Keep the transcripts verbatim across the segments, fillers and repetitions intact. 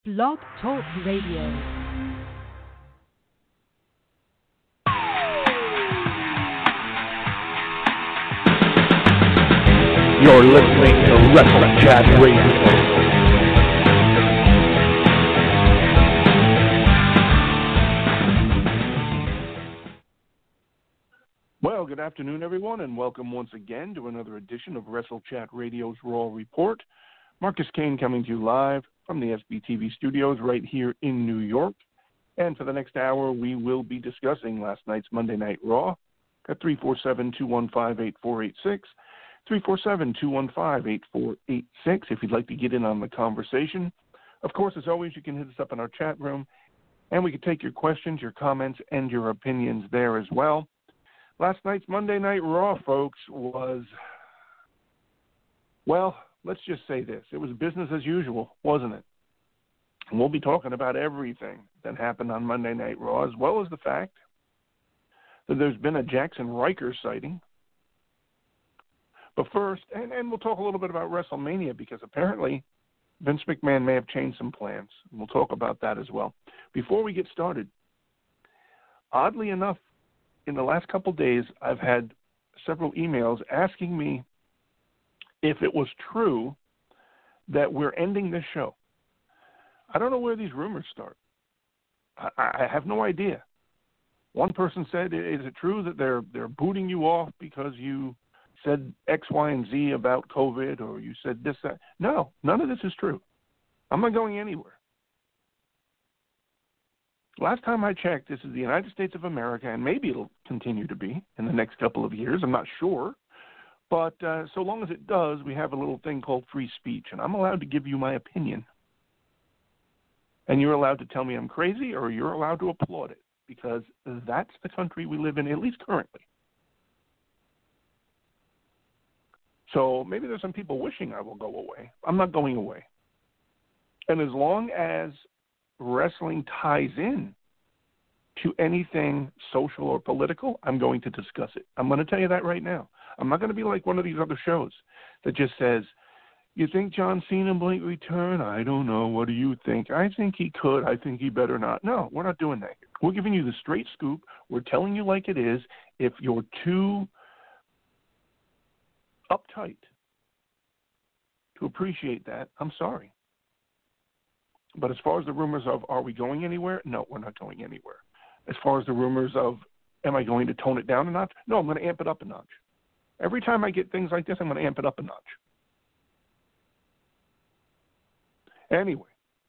Blog Talk Radio. You're listening to Wrestle Chat Radio. Well, good afternoon, everyone, and welcome once again to another edition of Wrestle Chat Radio's Raw Report. Marcus Kane coming to you live from the S B T V studios right here in New York. And for the next hour, we will be discussing last night's Monday Night Raw at three four seven, two one five, eight four eight six. three four seven, two one five, eight four eight six if you'd like to get in on the conversation. Of course, as always, you can hit us up in our chat room, and we can take your questions, your comments, and your opinions there as well. Last night's Monday Night Raw, folks, was, well, let's just say this. It was business as usual, wasn't it? And we'll be talking about everything that happened on Monday Night Raw, as well as the fact that there's been a Jackson Riker sighting. But first, and, and we'll talk a little bit about WrestleMania, because apparently Vince McMahon may have changed some plans. We'll talk about that as well. Before we get started, oddly enough, in the last couple days, I've had several emails asking me if it was true that we're ending this show. I don't know where these rumors start. I, I have no idea. One person said, is it true that they're they're booting you off because you said X, Y, and Z about COVID, or you said this, that? No, none of this is true. I'm not going anywhere. Last time I checked, this is the United States of America, and maybe it'll continue to be in the next couple of years. I'm not sure. But uh, so long as it does, we have a little thing called free speech, and I'm allowed to give you my opinion. And you're allowed to tell me I'm crazy, or you're allowed to applaud it, because that's the country we live in, at least currently. So maybe there's some people wishing I will go away. I'm not going away. And as long as wrestling ties in to anything social or political, I'm going to discuss it. I'm going to tell you that right now. I'm not going to be like one of these other shows that just says, you think John Cena might return? I don't know. What do you think? I think he could. I think he better not. No, we're not doing that. We're giving you the straight scoop. We're telling you like it is. If you're too uptight to appreciate that, I'm sorry. But as far as the rumors of, are we going anywhere? No, we're not going anywhere. As far as the rumors of, am I going to tone it down a notch? No, I'm going to amp it up a notch. Every time I get things like this, I'm going to amp it up a notch. Anyway,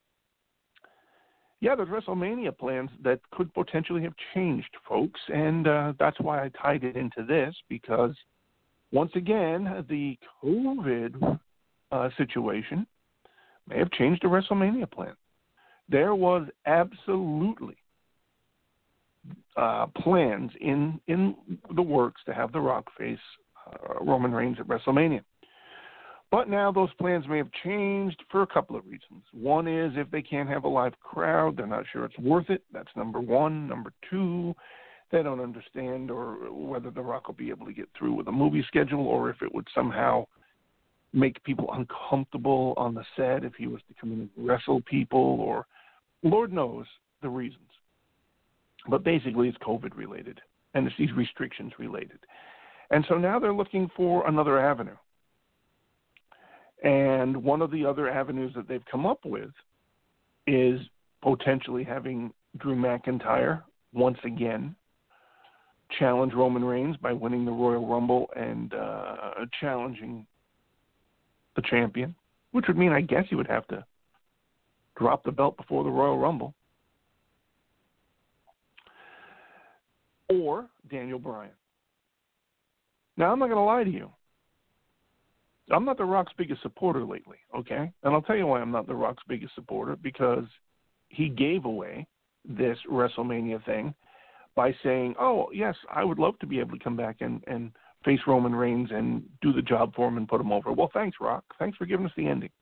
yeah, there's WrestleMania plans that could potentially have changed, folks, and uh, that's why I tied it into this, because once again, the COVID uh, situation may have changed the WrestleMania plan. There was absolutely uh, plans in in the works to have The Rock face uh, Roman Reigns at WrestleMania. But now those plans may have changed for a couple of reasons. One is if they can't have a live crowd, they're not sure it's worth it. That's number one. Number two, they don't understand or whether The Rock will be able to get through with a movie schedule, or if it would somehow make people uncomfortable on the set if he was to come in and wrestle people, or Lord knows the reasons. But basically it's COVID related, and it's these restrictions related. And so now they're looking for another avenue. And one of the other avenues that they've come up with is potentially having Drew McIntyre once again challenge Roman Reigns by winning the Royal Rumble and uh, challenging the champion, which would mean I guess he would have to drop the belt before the Royal Rumble. Or Daniel Bryan. Now, I'm not going to lie to you. I'm not The Rock's biggest supporter lately, okay? And I'll tell you why I'm not The Rock's biggest supporter, because he gave away this WrestleMania thing by saying, oh, yes, I would love to be able to come back and, and face Roman Reigns and do the job for him and put him over. Well, thanks, Rock. Thanks for giving us the ending.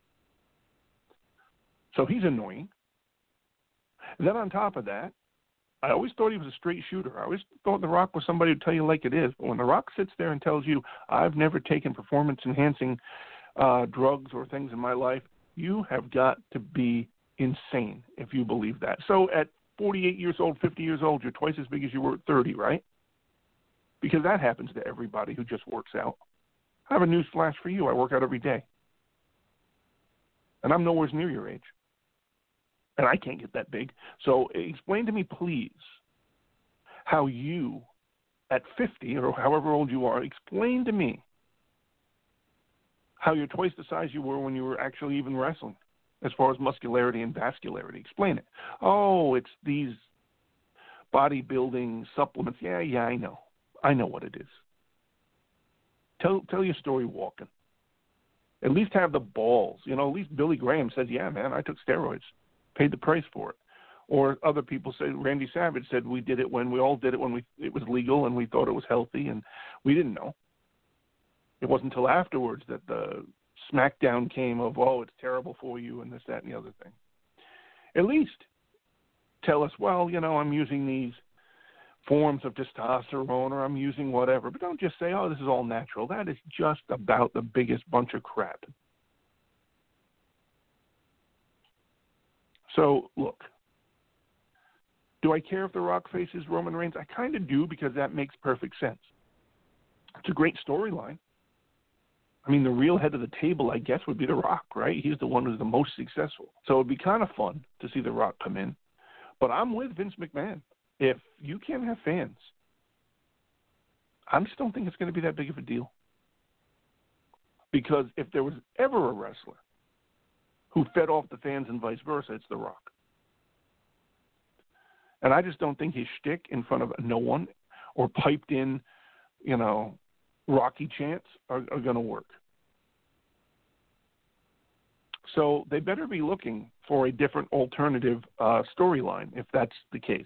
So he's annoying. Then on top of that, I always thought he was a straight shooter. I always thought The Rock was somebody who'd tell you like it is. But when The Rock sits there and tells you, I've never taken performance-enhancing uh, drugs or things in my life, you have got to be insane if you believe that. So at forty-eight years old, fifty years old, you're twice as big as you were at thirty, right? Because that happens to everybody who just works out. I have a news flash for you. I work out every day. And I'm nowhere near your age. And I can't get that big. So explain to me, please, how you, at fifty or however old you are, explain to me how you're twice the size you were when you were actually even wrestling, as far as muscularity and vascularity. Explain it. Oh, it's these bodybuilding supplements. Yeah, yeah, I know. I know what it is. Tell tell your story walking. At least have the balls. You know, at least Billy Graham said, yeah, man, I took steroids, paid the price for it. Or other people say, Randy Savage said, we did it when we all did it when we it was legal and we thought it was healthy, and we didn't know. It wasn't until afterwards that the smackdown came of, oh, it's terrible for you and this, that, and the other thing. At least tell us, well, you know, I'm using these forms of testosterone or I'm using whatever. But don't just say, oh, this is all natural. That is just about the biggest bunch of crap. So, look, do I care if The Rock faces Roman Reigns? I kind of do, because that makes perfect sense. It's a great storyline. I mean, the real head of the table, I guess, would be The Rock, right? He's the one who's the most successful. So it would be kind of fun to see The Rock come in. But I'm with Vince McMahon. If you can't have fans, I just don't think it's going to be that big of a deal. Because if there was ever a wrestler who fed off the fans and vice versa, it's The Rock. And I just don't think his shtick in front of no one or piped in, you know, Rocky chants are, are going to work. So they better be looking for a different alternative uh, storyline if that's the case.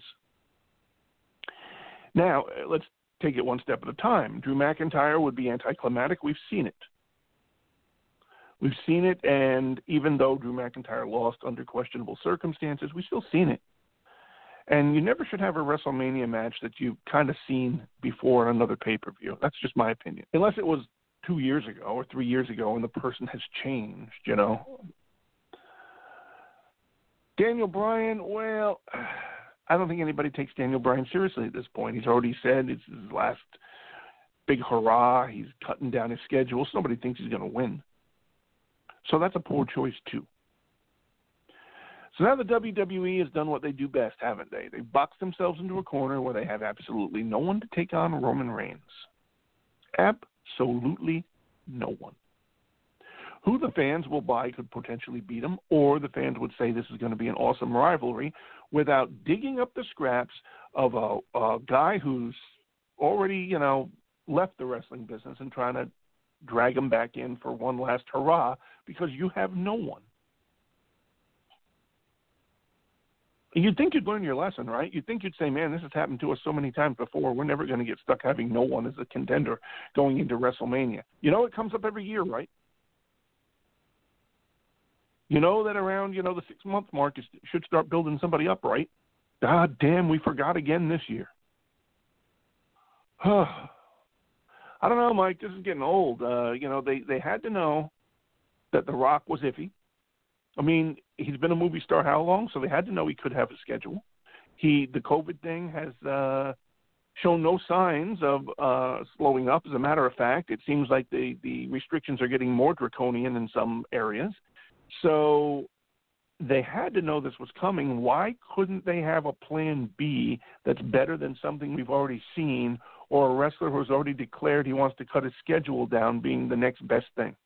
Now, let's take it one step at a time. Drew McIntyre would be anticlimactic. We've seen it. We've seen it, and even though Drew McIntyre lost under questionable circumstances, we've still seen it. And you never should have a WrestleMania match that you've kind of seen before on another pay-per-view. That's just my opinion. Unless it was two years ago or three years ago and the person has changed, you know. Daniel Bryan, well, I don't think anybody takes Daniel Bryan seriously at this point. He's already said it's his last big hurrah. He's cutting down his schedule. So nobody thinks he's going to win. So that's a poor choice, too. So now the W W E has done what they do best, haven't they? They've boxed themselves into a corner where they have absolutely no one to take on Roman Reigns. Absolutely no one. Who the fans will buy could potentially beat him, or the fans would say this is going to be an awesome rivalry without digging up the scraps of a, a guy who's already, you know, left the wrestling business and trying to drag him back in for one last hurrah because you have no one. You'd think you'd learn your lesson, right? You'd think you'd say, man, this has happened to us so many times before. We're never going to get stuck having no one as a contender going into WrestleMania. You know, it comes up every year, right? You know that around, you know, the six-month mark, you should start building somebody up, right? God damn, we forgot again this year. I don't know, Mike. This is getting old. Uh, you know, they, they had to know that The Rock was iffy. I mean, he's been a movie star how long? So they had to know he could have a schedule. He, the COVID thing has uh, shown no signs of uh, slowing up. As a matter of fact, it seems like the, the restrictions are getting more draconian in some areas. So they had to know this was coming. Why couldn't they have a plan B that's better than something we've already seen, or a wrestler who's already declared he wants to cut his schedule down being the next best thing?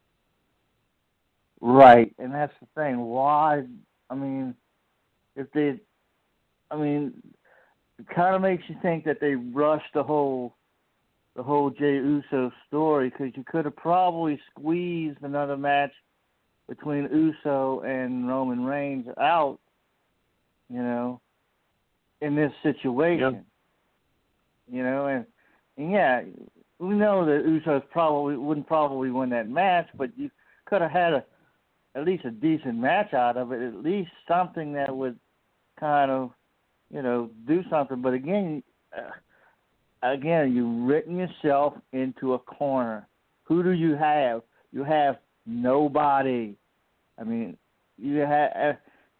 Right, and that's the thing. Why? I mean, if they, I mean, it kind of makes you think that they rushed the whole, the whole Jey Uso story, because you could have probably squeezed another match between Uso and Roman Reigns out, you know, in this situation. Yep. You know, and, and yeah, we know that Usos probably wouldn't probably win that match, but you could have had a at least a decent match out of it, at least something that would kind of, you know, do something. But again, uh, again, you've written yourself into a corner. Who do you have? You have nobody. I mean, you have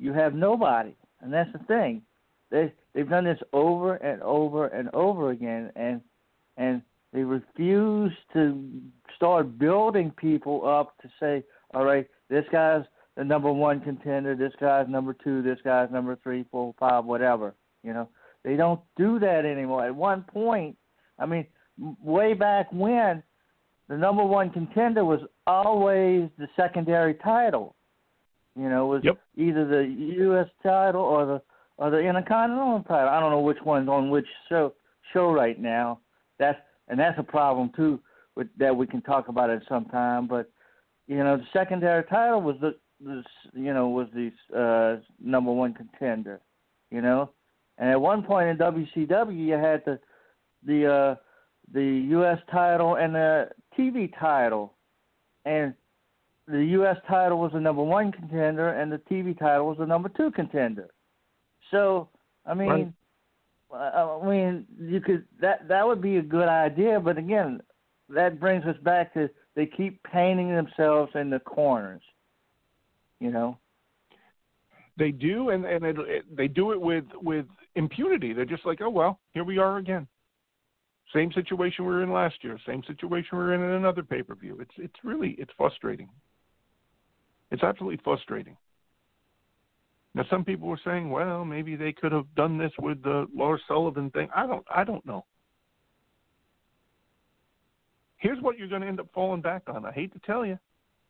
you have nobody, and that's the thing. They they've done this over and over and over again, and and they refuse to start building people up to say, all right, this guy's the number one contender, this guy's number two, this guy's number three, four, five, whatever. You know, they don't do that anymore. At one point, I mean, way back when, the number one contender was always the secondary title. You know, it was yep. either the U S title or the or the Intercontinental title. I don't know which one's on which show show right now. That's and that's a problem too, with, that we can talk about at some time. But you know, the secondary title was the, the you know was the uh, number one contender. You know, and at one point in W C W, you had the the uh, the U S title and the T V title, and the U S title was the number one contender, and the T V title was the number two contender. So, I mean, right. I mean, you could that that would be a good idea, but again, that brings us back to they keep painting themselves in the corners. You know, they do, and and it, it, they do it with with impunity. They're just like, oh well, here we are again. Same situation we were in last year. Same situation we were in in another pay-per-view. It's it's really it's frustrating. It's absolutely frustrating. Now, some people were saying, well, maybe they could have done this with the Lars Sullivan thing. I don't I don't know. Here's what you're going to end up falling back on. I hate to tell you,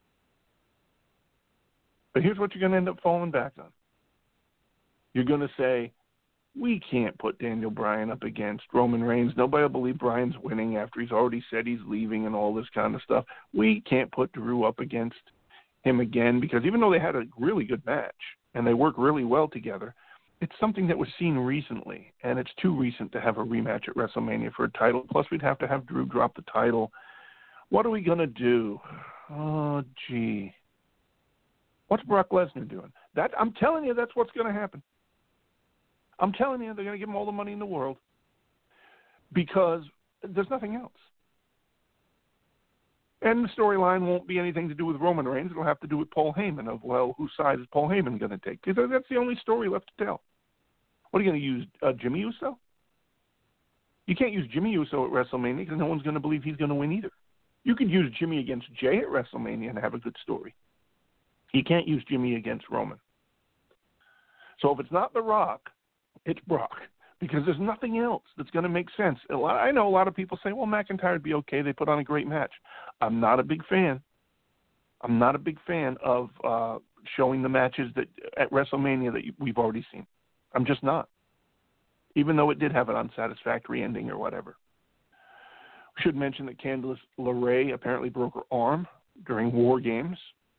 but here's what you're going to end up falling back on. You're going to say, we can't put Daniel Bryan up against Roman Reigns. Nobody will believe Bryan's winning after he's already said he's leaving and all this kind of stuff. We can't put Drew up against him again because even though they had a really good match and they work really well together, it's something that was seen recently, and it's too recent to have a rematch at WrestleMania for a title. Plus, we'd have to have Drew drop the title. What are we going to do? Oh, gee. What's Brock Lesnar doing? That I'm telling you, that's what's going to happen. I'm telling you, they're going to give him all the money in the world because there's nothing else. And the storyline won't be anything to do with Roman Reigns. It'll have to do with Paul Heyman of, well, whose side is Paul Heyman going to take? Because that's the only story left to tell. What are you going to use, uh, Jimmy Uso? You can't use Jimmy Uso at WrestleMania because no one's going to believe he's going to win either. You could use Jimmy against Jay at WrestleMania and have a good story. You can't use Jimmy against Roman. So if it's not The Rock, it's Brock, because there's nothing else that's going to make sense. A lot, I know a lot of people say, well, McIntyre would be okay. They put on a great match. I'm not a big fan. I'm not a big fan of uh, showing the matches that at WrestleMania that we've already seen. I'm just not, even though it did have an unsatisfactory ending or whatever. We should mention that Candice LeRae apparently broke her arm during War Games.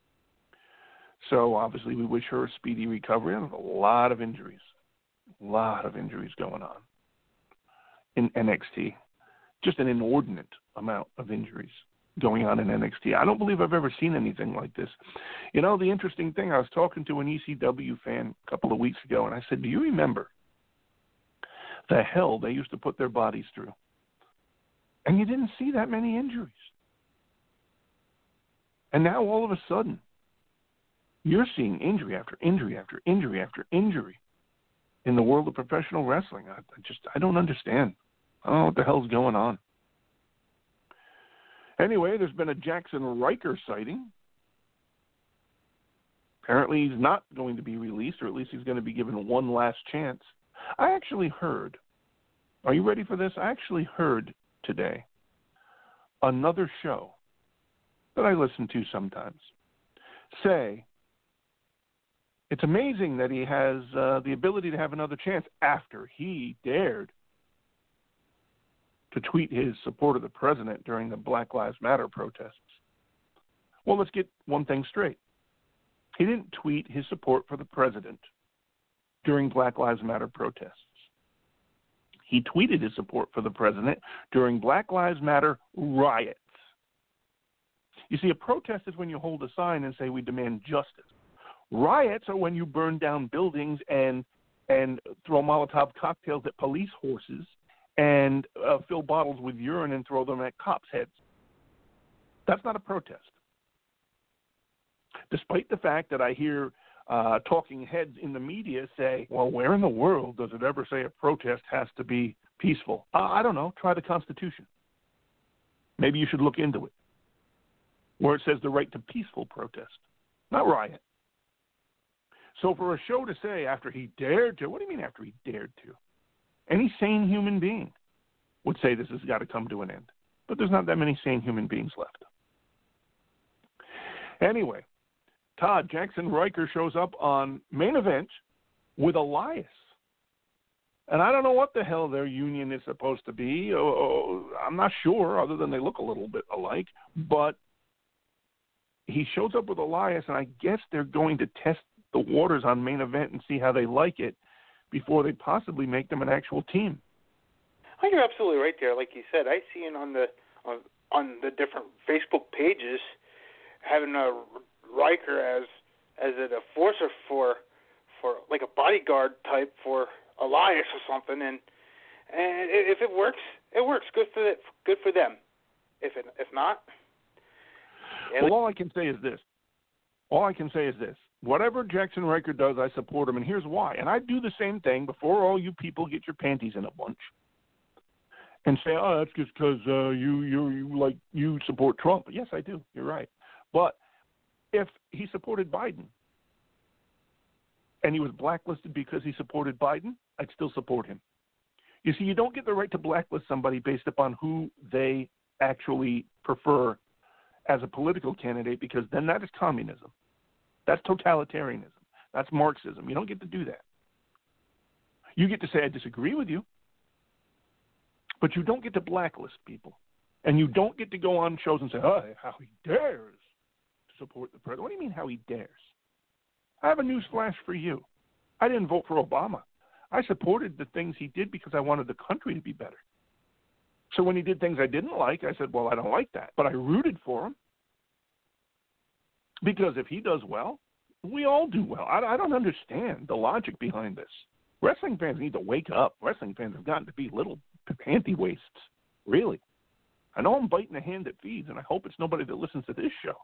So obviously we wish her a speedy recovery. There's a lot of injuries. A lot of injuries going on in N X T. Just an inordinate amount of injuries going on in N X T. I don't believe I've ever seen anything like this. You know, the interesting thing, I was talking to an E C W fan a couple of weeks ago, and I said, do you remember the hell they used to put their bodies through? And you didn't see that many injuries. And now all of a sudden, you're seeing injury after injury after injury after injury in the world of professional wrestling. I, I just, I don't understand. I don't know what the hell's going on. Anyway, there's been a Jackson Riker sighting. Apparently he's not going to be released, or at least he's going to be given one last chance. I actually heard, are you ready for this? I actually heard today another show that I listen to sometimes say, it's amazing that he has uh, the ability to have another chance after he dared to tweet his support of the president during the Black Lives Matter protests. Well, let's get one thing straight. He didn't tweet his support for the president during Black Lives Matter protests. He tweeted his support for the president during Black Lives Matter riots. You see, a protest is when you hold a sign and say, we demand justice. Riots are when you burn down buildings and and throw Molotov cocktails at police horses and uh, fill bottles with urine and throw them at cops' heads. That's not a protest. Despite the fact that I hear uh, talking heads in the media say, well, where in the world does it ever say a protest has to be peaceful? Uh, I don't know. Try the Constitution. Maybe you should look into it, where it says the right to peaceful protest, not riot. So for a show to say after he dared to, what do you mean after he dared to? Any sane human being would say this has got to come to an end. But there's not that many sane human beings left. Anyway, Todd, Jackson Riker shows up on Main Event with Elias. And I don't know what the hell their union is supposed to be. Oh, I'm not sure, other than they look a little bit alike. But he shows up with Elias, and I guess they're going to test the waters on Main Event and see how they like it before they possibly make them an actual team. Oh, you're absolutely right there. Like you said, I see it on the on, on the different Facebook pages having a Riker as as an enforcer for for like a bodyguard type for Elias or something, and and if it works, it works. Good for the, good for them. If it if not, well, all I can say is this. All I can say is this. Whatever Jackson Riker does, I support him, and here's why. And I'd do the same thing before all you people get your panties in a bunch and say, oh, that's just because uh, you, you, you, like, you support Trump. Yes, I do. You're right. But if he supported Biden and he was blacklisted because he supported Biden, I'd still support him. You see, you don't get the right to blacklist somebody based upon who they actually prefer as a political candidate, because then that is communism. That's totalitarianism. That's Marxism. You don't get to do that. You get to say, I disagree with you, but you don't get to blacklist people. And you don't get to go on shows and say, oh, how he dares to support the president. What do you mean how he dares? I have a news flash for you. I didn't vote for Obama. I supported the things he did because I wanted the country to be better. So when he did things I didn't like, I said, well, I don't like that. But I rooted for him. Because if he does well, we all do well. I, I don't understand the logic behind this. Wrestling fans need to wake up. Wrestling fans have gotten to be little panty wastes, really. I know I'm biting the hand that feeds, and I hope it's nobody that listens to this show.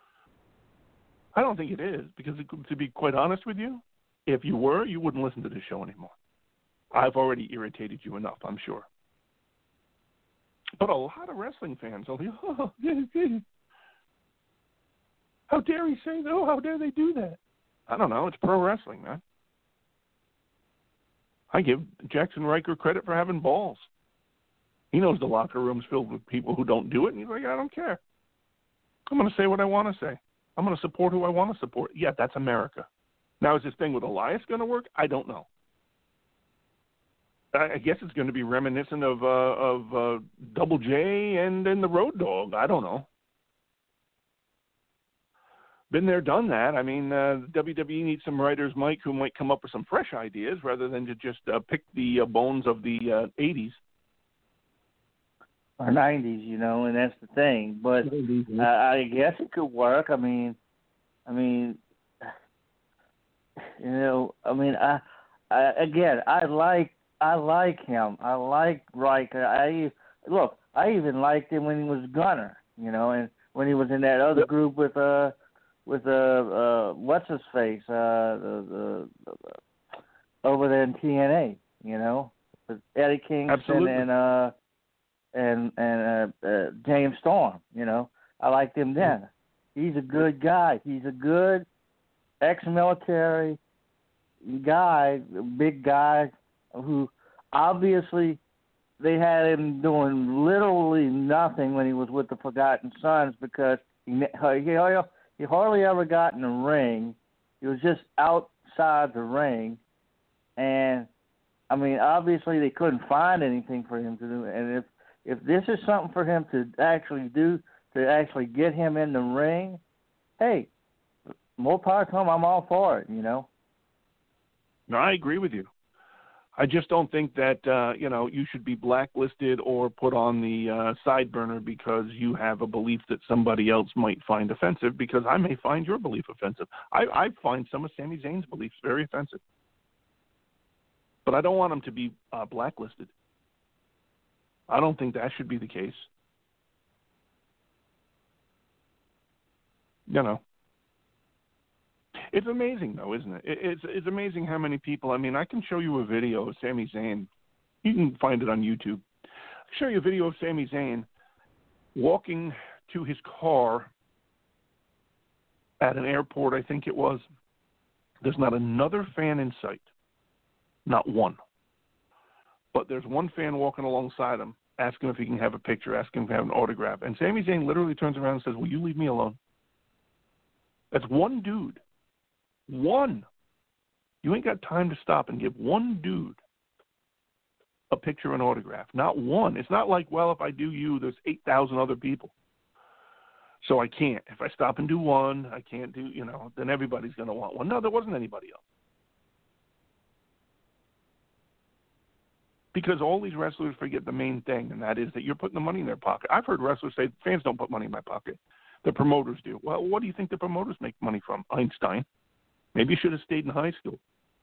I don't think it is, because it, to be quite honest with you, if you were, you wouldn't listen to this show anymore. I've already irritated you enough, I'm sure. But a lot of wrestling fans will be, oh, how dare he say that? Oh, how dare they do that? I don't know. It's pro wrestling, man. I give Jackson Riker credit for having balls. He knows the locker room's filled with people who don't do it, and he's like, I don't care. I'm going to say what I want to say. I'm going to support who I want to support. Yeah, that's America. Now, is this thing with Elias going to work? I don't know. I guess it's going to be reminiscent of uh, of uh, Double J and, and the Road Dogg. I don't know. Been there, done that. I mean, uh, W W E needs some writers, Mike, who might come up with some fresh ideas rather than to just uh, pick the uh, bones of the uh, eighties. Or nineties, you know, and that's the thing. But uh, I guess it could work. I mean, I mean, you know, I mean, I, I again, I like, I like him. I like Riker. I look, I even liked him when he was Gunner, you know, and when he was in that other group with uh. with uh, uh what's his face uh the, the, the over there in T N A, you know, with Eddie Kingston Absolutely. and uh and and uh, uh, James Storm, you know. I liked him then. He's a good guy. He's a good ex-military guy, big guy who obviously they had him doing literally nothing when he was with the Forgotten Sons, because he he, he hardly ever got in the ring. He was just outside the ring, and I mean, obviously they couldn't find anything for him to do. And if if this is something for him to actually do, to actually get him in the ring, hey, more power to him. I'm all for it, you know. No, I agree with you. I just don't think that, uh, you know, you should be blacklisted or put on the uh, side burner because you have a belief that somebody else might find offensive, because I may find your belief offensive. I, I find some of Sami Zayn's beliefs very offensive. But I don't want him to be uh, blacklisted. I don't think that should be the case. You know. It's amazing, though, isn't it? It's it's amazing how many people. I mean, I can show you a video of Sami Zayn. You can find it on YouTube. I'll show you a video of Sami Zayn walking to his car at an airport, I think it was. There's not another fan in sight. Not one. But there's one fan walking alongside him, asking if he can have a picture, asking if he can have an autograph. And Sami Zayn literally turns around and says, "Will you leave me alone?" That's one dude. One. You ain't got time to stop and give one dude a picture and autograph. Not one. It's not like, well, if I do you, there's eight thousand other people. So I can't. If I stop and do one, I can't do, you know, then everybody's going to want one. No, there wasn't anybody else. Because all these wrestlers forget the main thing, and that is that you're putting the money in their pocket. I've heard wrestlers say, fans don't put money in my pocket. The promoters do. Well, what do you think the promoters make money from? Einstein. Maybe you should have stayed in high school.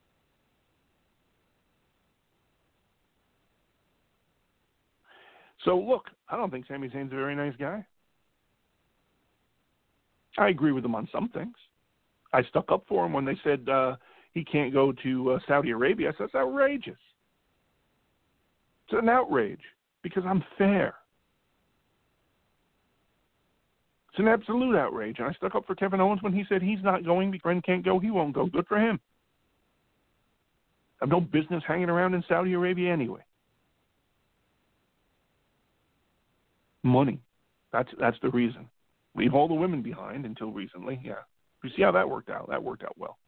So, look, I don't think Sami Zayn's a very nice guy. I agree with him on some things. I stuck up for him when they said uh, he can't go to uh, Saudi Arabia. I said, that's outrageous. It's an outrage because I'm fair. It's an absolute outrage. And I stuck up for Kevin Owens when he said he's not going, because friend can't go, he won't go. Good for him. I have no business hanging around in Saudi Arabia anyway. Money. That's that's the reason. Leave all the women behind until recently. Yeah. You see how that worked out? That worked out well.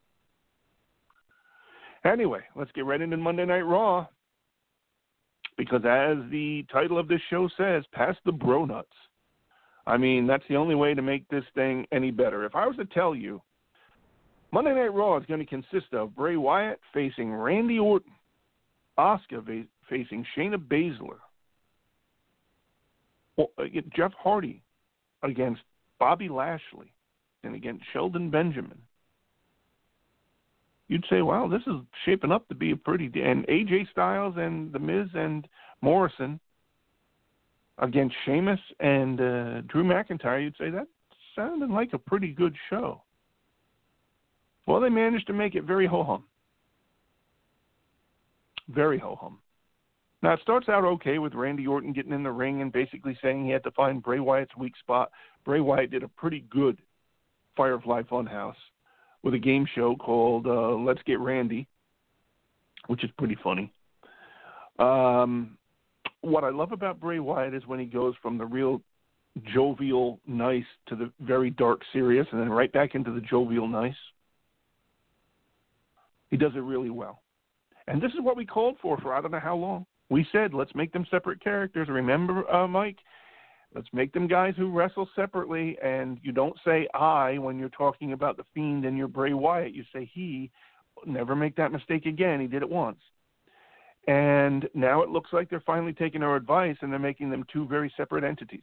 Anyway, let's get right into Monday Night Raw. Because as the title of this show says, pass the bro nuts. I mean, that's the only way to make this thing any better. If I was to tell you, Monday Night Raw is going to consist of Bray Wyatt facing Randy Orton, Asuka va- facing Shayna Baszler, Jeff Hardy against Bobby Lashley, and against Shelton Benjamin. You'd say, wow, this is shaping up to be a pretty... And A J Styles and The Miz and Morrison against Sheamus and uh, Drew McIntyre, you'd say that sounded like a pretty good show. Well, they managed to make it very ho-hum. Very ho-hum. Now, it starts out okay with Randy Orton getting in the ring and basically saying he had to find Bray Wyatt's weak spot. Bray Wyatt did a pretty good Firefly Funhouse with a game show called uh, Let's Get Randy, which is pretty funny. Um, what I love about Bray Wyatt is when he goes from the real jovial nice to the very dark serious and then right back into the jovial nice. He does it really well. And this is what we called for for I don't know how long. We said, let's make them separate characters. Remember, uh, Mike? Let's make them guys who wrestle separately, and you don't say I when you're talking about The Fiend and your Bray Wyatt. You say he. Never make that mistake again. He did it once. And now it looks like they're finally taking our advice, and they're making them two very separate entities.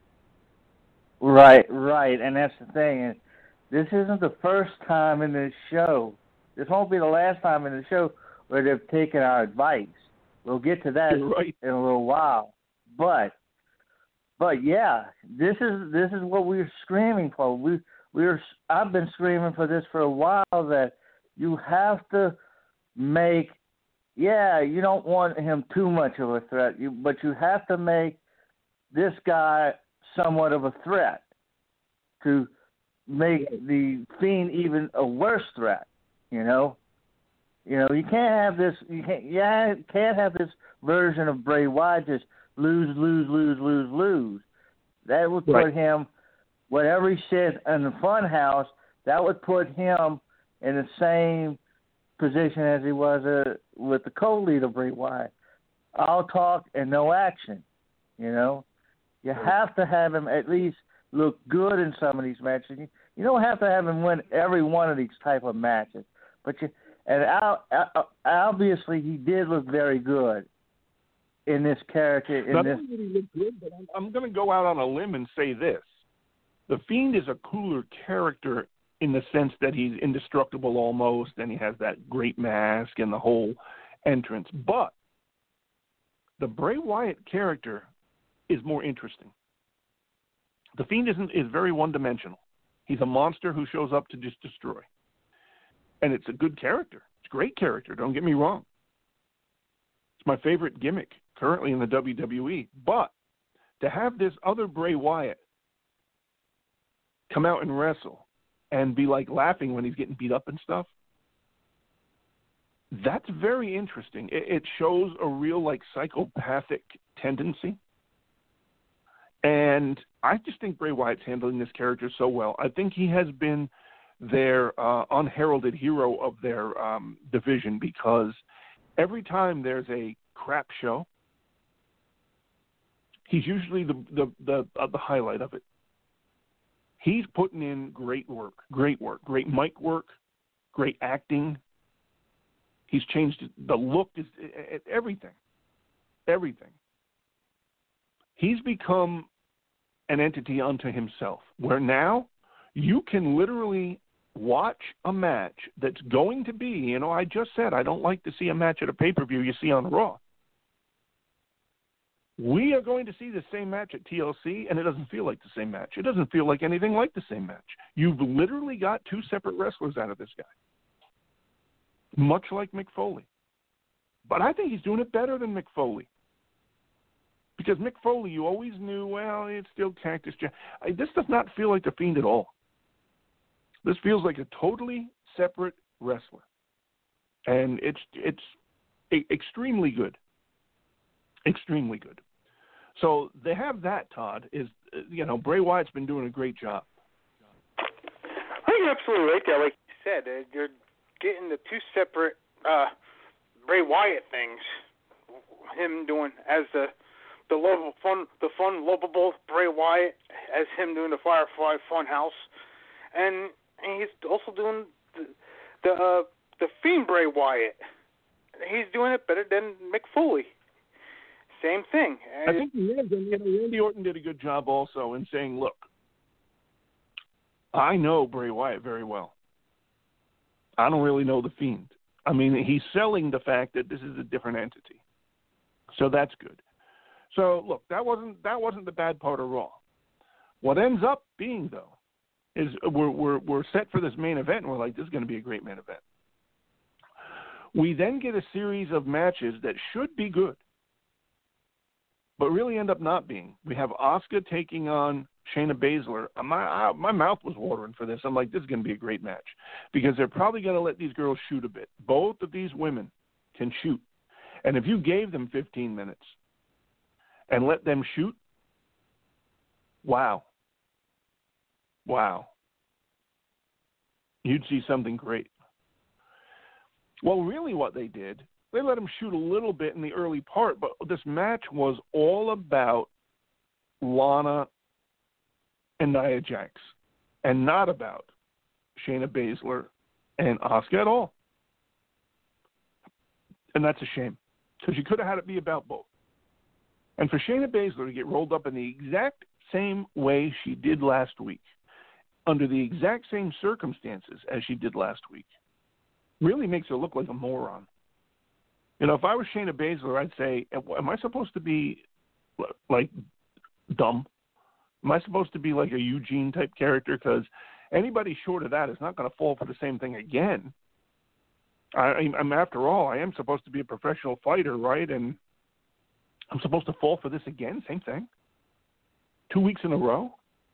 Right, right, and that's the thing. This isn't the first time in this show. This won't be the last time in the show where they've taken our advice. We'll get to that right. in a little while. But But yeah, this is this is what we were screaming for. We we were I've been screaming for this for a while, that you have to make yeah, you don't want him too much of a threat, you but you have to make this guy somewhat of a threat to make the Fiend even a worse threat, you know? You know, you can't have this you can't yeah, can't have this version of Bray Wyatt just lose, lose, lose, lose, lose. That would put right. him, whatever he says in the Funhouse, that would put him in the same position as he was uh, with the co-leader, Bray Wyatt. All talk and no action, you know. You have to have him at least look good in some of these matches. You, you don't have to have him win every one of these type of matches. But you, and obviously he did look very good in this character. In Not this, only did he look good, but I'm, I'm going to go out on a limb and say this. The Fiend is a cooler character in the sense that he's indestructible almost, and he has that great mask and the whole entrance. But the Bray Wyatt character is more interesting. The Fiend isn't, is very one-dimensional. He's a monster who shows up to just destroy. And it's a good character. It's a great character, don't get me wrong. It's my favorite gimmick currently in the W W E. But to have this other Bray Wyatt come out and wrestle and be like laughing when he's getting beat up and stuff, that's very interesting. It, it shows a real like psychopathic tendency. And I just think Bray Wyatt's handling this character so well. I think he has been their uh, unheralded hero of their um, division, because every time there's a crap show, he's usually the the the, uh, the highlight of it. He's putting in great work, great work, great mic work, great acting. He's changed the look, is everything, everything. He's become an entity unto himself, where now you can literally watch a match that's going to be, you know, I just said I don't like to see a match at a pay-per-view you see on Raw. We are going to see the same match at T L C, and it doesn't feel like the same match. It doesn't feel like anything like the same match. You've literally got two separate wrestlers out of this guy, much like Mick Foley. But I think he's doing it better than Mick Foley. Because Mick Foley, you always knew, well, it's still Cactus Jack. This does not feel like The Fiend at all. This feels like a totally separate wrestler. And it's it's a- extremely good. Extremely good. So they have that, Todd, is, you know, Bray Wyatt's been doing a great job. I think you're absolutely right there. Like you said, uh, you're getting the two separate uh, Bray Wyatt things. Him doing as the the lovable, fun, the fun, lovable Bray Wyatt, as him doing the Firefly Funhouse, and, and he's also doing the the, uh, the Fiend Bray Wyatt. He's doing it better than Mick Foley. Same thing. I think he is. And, you know, Randy Orton did a good job also in saying, look, I know Bray Wyatt very well. I don't really know The Fiend. I mean, he's selling the fact that this is a different entity. So that's good. So, look, that wasn't that wasn't the bad part of Raw. What ends up being, though, is we're, we're, we're set for this main event, and we're like, this is going to be a great main event. We then get a series of matches that should be good, but really end up not being. We have Asuka taking on Shayna Baszler. My I, my mouth was watering for this. I'm like, this is going to be a great match, because they're probably going to let these girls shoot a bit. Both of these women can shoot. And if you gave them fifteen minutes and let them shoot, wow. Wow. You'd see something great. Well, really what they did, they let them shoot a little bit in the early part, but this match was all about Lana and Nia Jax, and not about Shayna Baszler and Asuka at all. And that's a shame, because you could have had it be about both. And for Shayna Baszler to get rolled up in the exact same way she did last week, under the exact same circumstances as she did last week, really makes her look like a moron. You know, if I was Shayna Baszler, I'd say, am I supposed to be, like, dumb? Am I supposed to be like a Eugene-type character? Because anybody short of that is not going to fall for the same thing again. I, I'm, after all, I am supposed to be a professional fighter, right? And I'm supposed to fall for this again? Same thing? Two weeks in a row?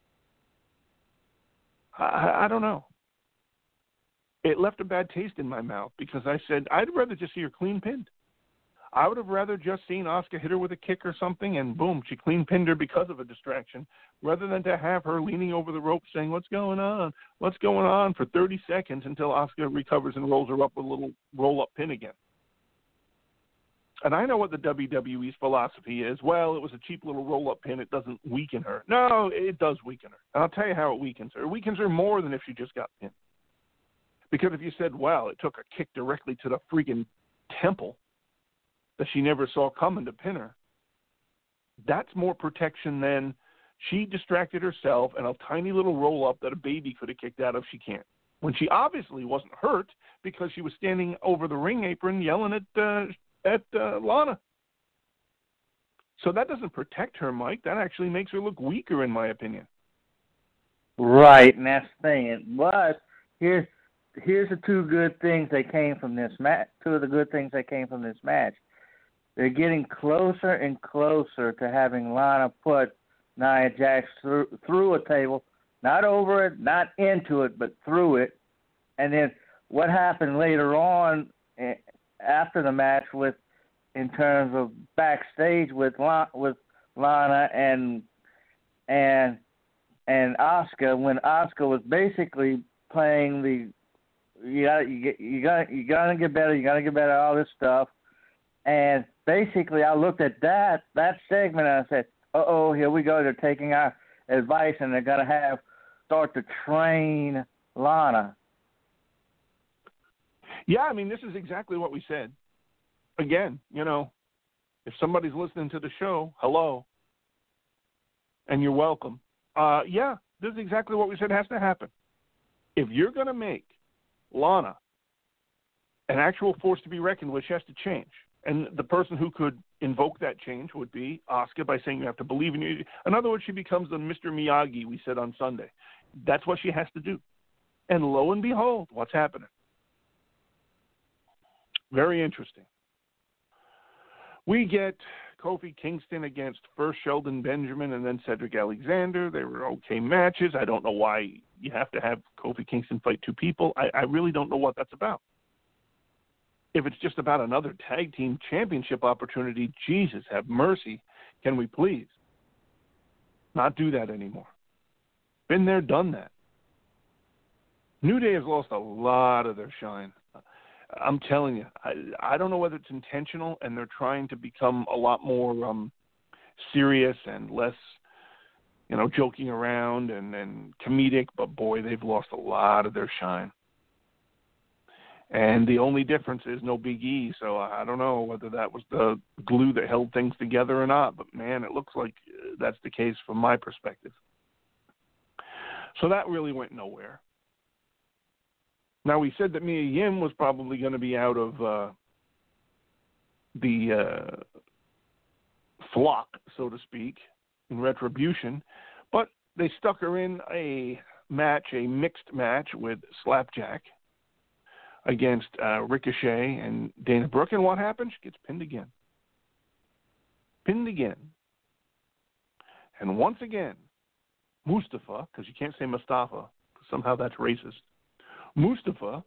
I, I don't know. It left a bad taste in my mouth, because I said, I'd rather just see her clean pinned. I would have rather just seen Asuka hit her with a kick or something, and boom, she clean pinned her because of a distraction, rather than to have her leaning over the rope saying, what's going on? What's going on? For thirty seconds until Asuka recovers and rolls her up with a little roll-up pin again. And I know what the W W E's philosophy is. Well, it was a cheap little roll-up pin. It doesn't weaken her. No, it does weaken her. And I'll tell you how it weakens her. It weakens her more than if she just got pinned. Because if you said, well, it took a kick directly to the freaking temple that she never saw coming to pin her, that's more protection than she distracted herself and a tiny little roll-up that a baby could have kicked out if she can't. When she obviously wasn't hurt, because she was standing over the ring apron yelling at uh, at uh, Lana. So that doesn't protect her, Mike. That actually makes her look weaker, in my opinion. Right, and that's the thing. But here's here's the two good things that came from this match. Two of the good things that came from this match. They're getting closer and closer to having Lana put Nia Jax through, through a table, not over it, not into it, but through it. And then what happened later on after the match with, in terms of backstage with La, with Lana and and and Asuka, when Asuka was basically playing the you got you get you got you got to get better, you got to get better, all this stuff, and basically I looked at that that segment and I said, uh oh, here we go, they're taking our advice and they're gonna have start to train Lana. Yeah, I mean, this is exactly what we said. Again, you know, if somebody's listening to the show, hello, and you're welcome. Uh, yeah, this is exactly what we said has to happen. If you're going to make Lana an actual force to be reckoned with, she has to change. And the person who could invoke that change would be Asuka by saying you have to believe in you. In other words, she becomes the Mister Miyagi we said on Sunday. That's what she has to do. And lo and behold, what's happening? Very interesting. We get Kofi Kingston against first Shelton Benjamin and then Cedric Alexander. They were okay matches. I don't know why you have to have Kofi Kingston fight two people. I, I really don't know what that's about. If it's just about another tag team championship opportunity, Jesus, have mercy. Can we please not do that anymore? Been there, done that. New Day has lost a lot of their shine. I'm telling you, I, I don't know whether it's intentional and they're trying to become a lot more um, serious and less, you know, joking around and, and comedic, but boy, they've lost a lot of their shine. And the only difference is no Big E, so I don't know whether that was the glue that held things together or not, but man, it looks like that's the case from my perspective. So that really went nowhere. Now, we said that Mia Yim was probably going to be out of uh, the uh, flock, so to speak, in Retribution, but they stuck her in a match, a mixed match with Slapjack against uh, Ricochet and Dana Brooke, and what happens? She gets pinned again. Pinned again. And once again, Mustafa, because you can't say Mustafa, because somehow that's racist, Mustafa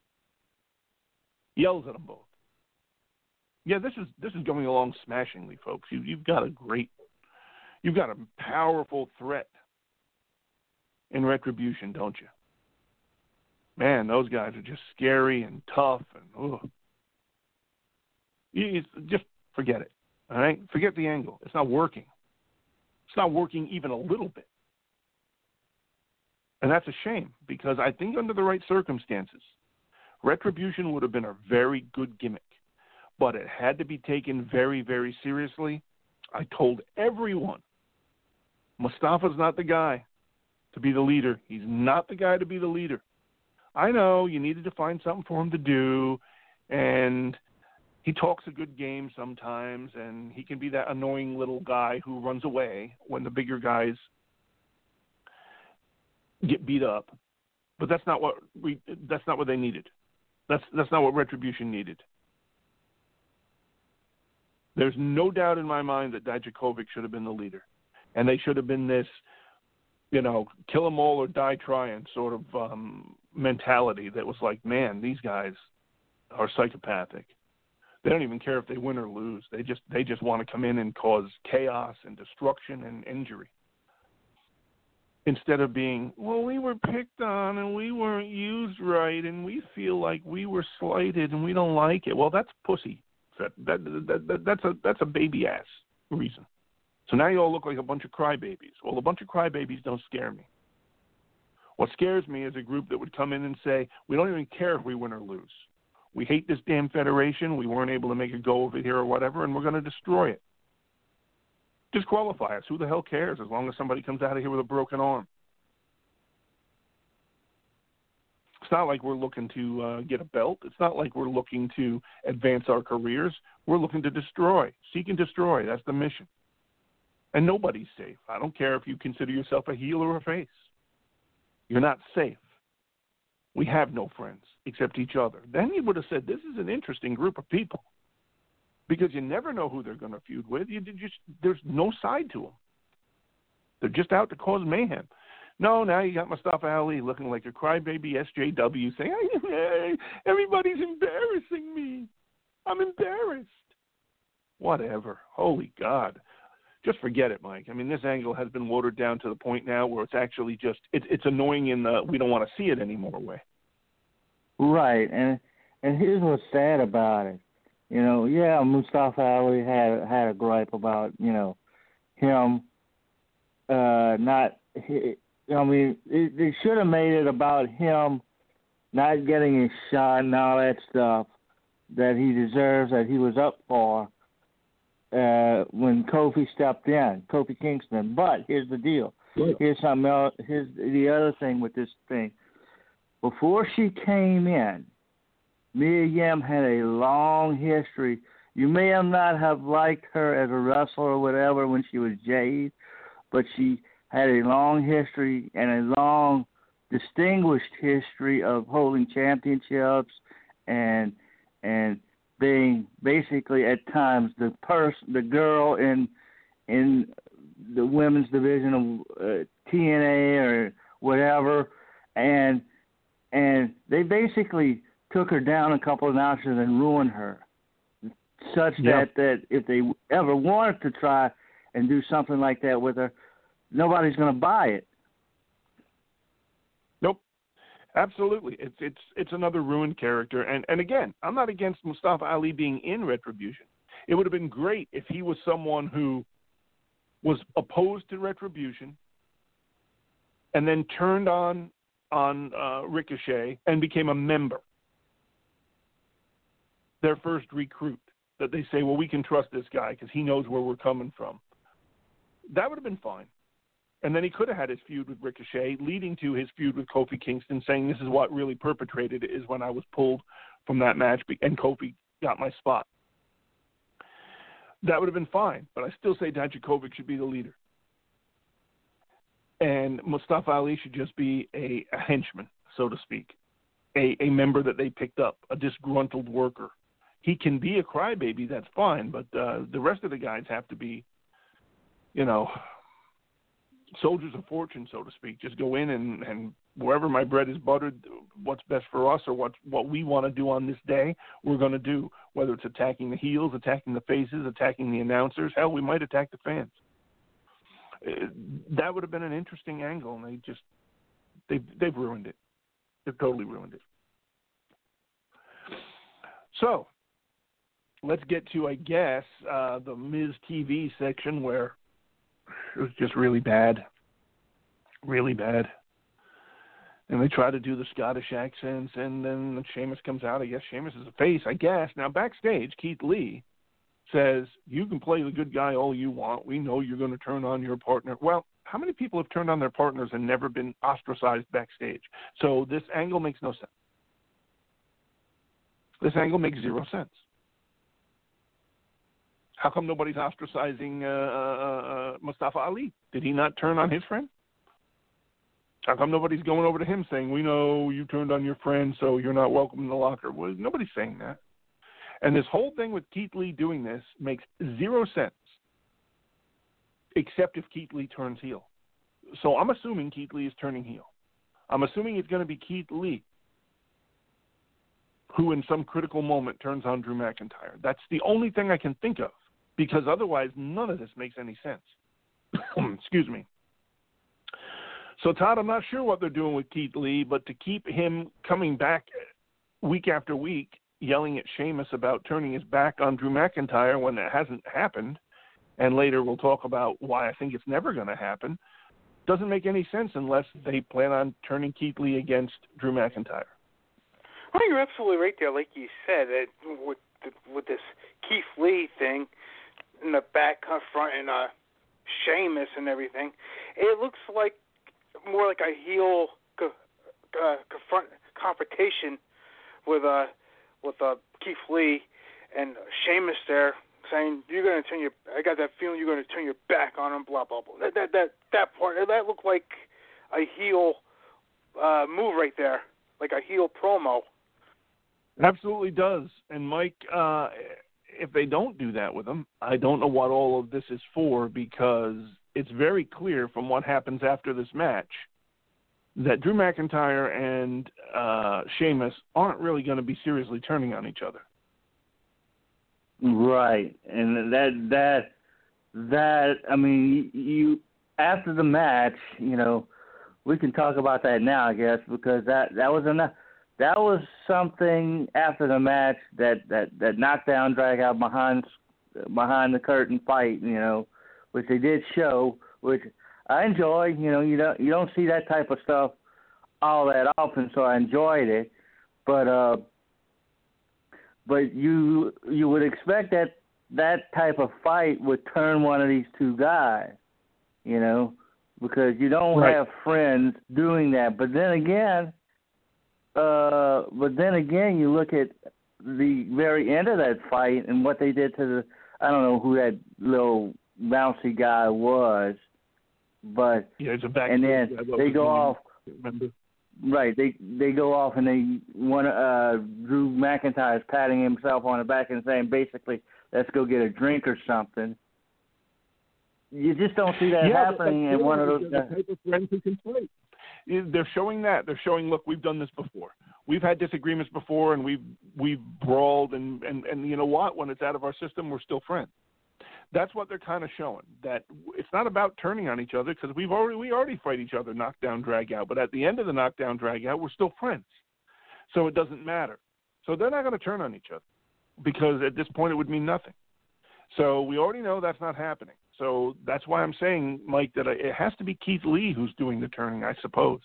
yells at them both. Yeah, this is this is going along smashingly, folks. You, you've got a great, you've got a powerful threat in Retribution, don't you? Man, those guys are just scary and tough, and ugh. You, you just forget it. All right, forget the angle. It's not working. It's not working even a little bit. And that's a shame, because I think under the right circumstances, Retribution would have been a very good gimmick. But it had to be taken very, very seriously. I told everyone, Mustafa's not the guy to be the leader. He's not the guy to be the leader. I know you needed to find something for him to do, and he talks a good game sometimes, and he can be that annoying little guy who runs away when the bigger guys get beat up, but that's not what we, that's not what they needed. That's that's not what Retribution needed. There's no doubt in my mind that Dijakovic should have been the leader, and they should have been this, you know, kill them all or die trying sort of um, mentality that was like, man, these guys are psychopathic. They don't even care if they win or lose. They just they just want to come in and cause chaos and destruction and injury. Instead of being, well, we were picked on and we weren't used right and we feel like we were slighted and we don't like it. Well, that's pussy. That, that, that, that, that's a that's a baby ass reason. So now you all look like a bunch of crybabies. Well, a bunch of crybabies don't scare me. What scares me is a group that would come in and say, we don't even care if we win or lose. We hate this damn federation. We weren't able to make a go of it here or whatever, and we're going to destroy it. Disqualify us. Who the hell cares as long as somebody comes out of here with a broken arm? It's not like we're looking to uh, get a belt. It's not like we're looking to advance our careers. We're looking to destroy. Seek and destroy. That's the mission. And nobody's safe. I don't care if you consider yourself a heel or a face. You're not safe. We have no friends except each other. Then you would have said, this is an interesting group of people, because you never know who they're going to feud with. You just There's no side to them. They're just out to cause mayhem. No, now you got Mustafa Ali looking like a crybaby S J W saying, hey, everybody's embarrassing me. I'm embarrassed. Whatever. Holy God. Just forget it, Mike. I mean, this angle has been watered down to the point now where it's actually just, it, it's annoying in the we don't want to see it anymore way. Right. And and here's what's sad about it. You know, yeah, Mustafa Ali had had a gripe about, you know, him uh, not, he, I mean, it, they should have made it about him not getting his shot and all that stuff that he deserves, that he was up for uh, when Kofi stepped in, Kofi Kingston. But here's the deal. Right. Here's something else. Here's the other thing with this thing. Before she came in, Mia Yim had a long history. You may have not have liked her as a wrestler or whatever when she was Jade, but she had a long history and a long, distinguished history of holding championships and and being basically at times the person, the girl in in the women's division of uh, T N A or whatever, and and they basically took her down a couple of notches and ruined her, such yep. that, that if they ever wanted to try and do something like that with her, nobody's going to buy it. Nope, absolutely. It's it's it's another ruined character. And, and again, I'm not against Mustafa Ali being in Retribution. It would have been great if he was someone who was opposed to Retribution and then turned on on uh, Ricochet and became a member. Their first recruit, that they say, well, we can trust this guy because he knows where we're coming from. That would have been fine. And then he could have had his feud with Ricochet, leading to his feud with Kofi Kingston, saying this is what really perpetrated it, is when I was pulled from that match and Kofi got my spot. That would have been fine, but I still say Dijakovic should be the leader. And Mustafa Ali should just be a, a henchman, so to speak, a, a member that they picked up, a disgruntled worker. He can be a crybaby, that's fine, but uh, the rest of the guys have to be, you know, soldiers of fortune, so to speak. Just go in and, and wherever my bread is buttered, what's best for us or what what we want to do on this day, we're going to do, whether it's attacking the heels, attacking the faces, attacking the announcers. Hell, we might attack the fans. Uh, that would have been an interesting angle, and they just, they've, they've ruined it. They've totally ruined it. So, let's get to, I guess, uh, the Miz T V section where it was just really bad. Really bad. And they try to do the Scottish accents, and then Sheamus comes out. I guess Sheamus is a face, I guess. Now, backstage, Keith Lee says, you can play the good guy all you want. We know you're going to turn on your partner. Well, how many people have turned on their partners and never been ostracized backstage? So this angle makes no sense. This angle makes zero sense. How come nobody's ostracizing uh, uh, Mustafa Ali? Did he not turn on his friend? How come nobody's going over to him saying, we know you turned on your friend, so you're not welcome in the locker? Well, nobody's saying that. And this whole thing with Keith Lee doing this makes zero sense, except if Keith Lee turns heel. So I'm assuming Keith Lee is turning heel. I'm assuming it's going to be Keith Lee who in some critical moment turns on Drew McIntyre. That's the only thing I can think of, because otherwise none of this makes any sense. Excuse me. So, Todd, I'm not sure what they're doing with Keith Lee, but to keep him coming back week after week, yelling at Sheamus about turning his back on Drew McIntyre when that hasn't happened, and later we'll talk about why I think it's never going to happen, doesn't make any sense unless they plan on turning Keith Lee against Drew McIntyre. Well, you're absolutely right there. Like you said, it, with the, with this Keith Lee thing in the back confronting uh, Sheamus and everything, it looks like more like a heel co- uh, confront confrontation with uh with uh, Keith Lee and Sheamus there saying you're going to turn your. I got that feeling you're going to turn your back on him. Blah blah blah. That that that, that part that looked like a heel uh, move right there. like a heel promo. Absolutely does. And Mike, uh, if they don't do that with him, I don't know what all of this is for, because it's very clear from what happens after this match that Drew McIntyre and uh, Sheamus aren't really going to be seriously turning on each other. Right, and that that that I mean, you after the match, you know, we can talk about that now, I guess, because that that was enough. That was something after the match that that that knockdown drag out behind behind the curtain fight, you know, which they did show, which I enjoy. You know, you don't you don't see that type of stuff all that often, so I enjoyed it. But uh, but you you would expect that that type of fight would turn one of these two guys, you know, because you don't right. have friends doing that. But then again, uh, but then again, you look at the very end of that fight and what they did to the, I don't know who that little bouncy guy was, but yeah, it's a back and then they go off. Remember? Right, they they go off and they one uh Drew McIntyre is patting himself on the back and saying basically, let's go get a drink or something. You just don't see that yeah, happening in one of those guys. The type of friends who can fight. They're showing that. They're showing, look, we've done this before. We've had disagreements before, and we've we've brawled, and, and, and you know what? When it's out of our system, we're still friends. That's what they're kind of showing. That it's not about turning on each other, because we've already we already fight each other, knockdown, drag out. But at the end of the knockdown, drag out, we're still friends. So it doesn't matter. So they're not going to turn on each other, because at this point it would mean nothing. So we already know that's not happening. So that's why I'm saying, Mike, that it has to be Keith Lee who's doing the turning, I suppose.